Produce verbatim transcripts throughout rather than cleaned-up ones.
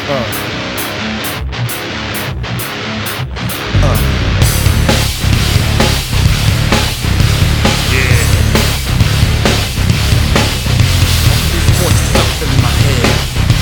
Uh. Uh. Yeah. These voices up in my head.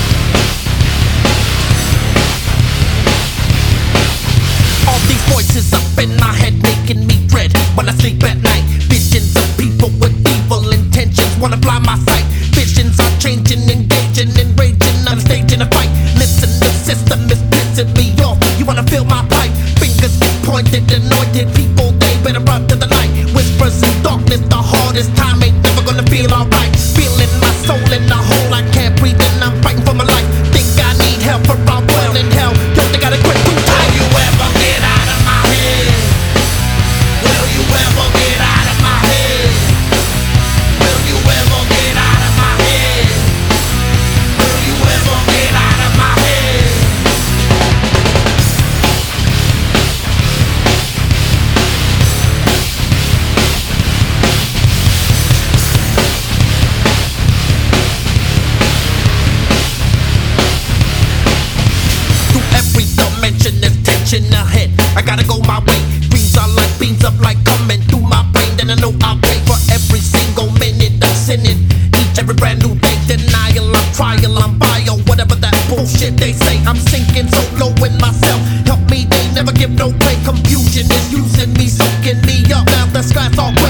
All these voices up in my head making me dread when I sleep at night. Visions of people with evil intentions wanna blind my sight. Visions are changing, engaging, enraging. I'm staging a fight. Listen, the system is pissing me off. You wanna feel my pipe? Fingers get pointed, anointed people. They better run to the light. Whispers in darkness, the hardest time ain't never gonna feel alright. Feeling my soul in the hole, I can't breathe and I'm fighting for my life. Think I need help or I'm well in hell. Don't think I gotta quit through time. You ever get out of my head? Will you ever get out of my head? Will you ever get out of my head? Will you ever get out of my head? Through every dimension there's tension ahead. I gotta go my way. Dreams are like beams of light coming through my brain. Then I know I'll pay for every single minute I'm sinning. Each every brand new day, denial, I'm trial, I'm bio. Whatever that bullshit they say, I'm sinking so low in myself. Help me, they never give no play. Confusion is using me, soaking me up. Now the sky's all gray.